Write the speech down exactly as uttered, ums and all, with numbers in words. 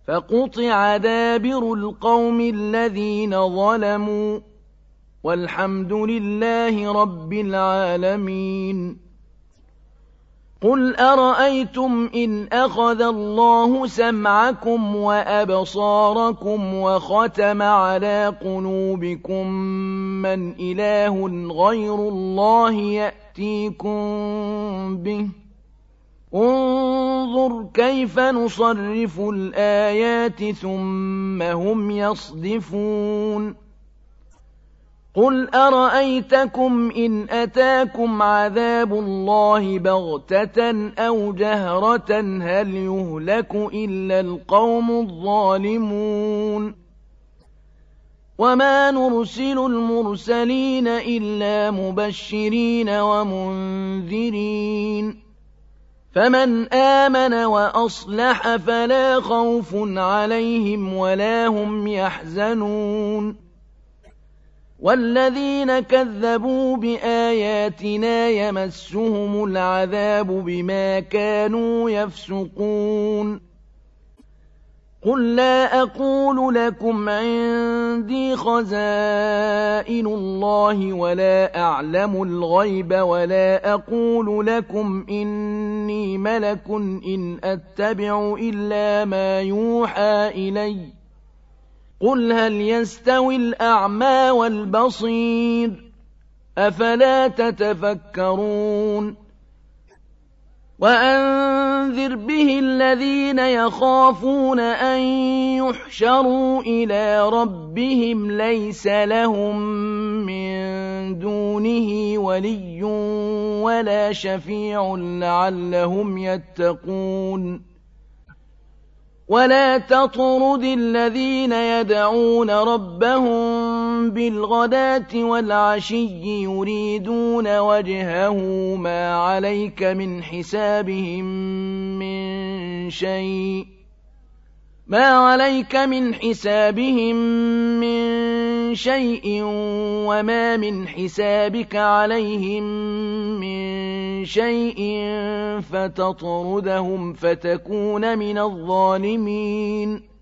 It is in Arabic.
فقطع دابر القوم الذين ظلموا والحمد لله رب العالمين. قل أرأيتم إن أخذ الله سمعكم وأبصاركم وختم على قلوبكم من إله غير الله يأتيكم به؟ انظر كيف نصرف الآيات ثم هم يصدفون. قل أرأيتكم إن أتاكم عذاب الله بغتة أو جهرة هل يهلك إلا القوم الظالمون؟ وما نرسل المرسلين إلا مبشرين ومنذرين، فمن آمن وأصلح فلا خوف عليهم ولا هم يحزنون. والذين كذبوا بآياتنا يمسهم العذاب بما كانوا يفسقون. قل لا أقول لكم عندي خزائن الله ولا أعلم الغيب ولا أقول لكم إني ملك إن أتبع إلا ما يوحى إلي. قل هل يستوي الأعمى والبصير أفلا تتفكرون. وأنذر به الذين يخافون أن يحشروا إلى ربهم ليس لهم من دونه ولي ولا شفيع لعلهم يتقون. ولا تطرد الذين يدعون ربهم بالغداة والعشي يريدون وجهه ما عليك من حسابهم من شيء ما عليك من حسابهم من شيء وما من حسابك عليهم من شيء فتطردهم فتكون من الظالمين.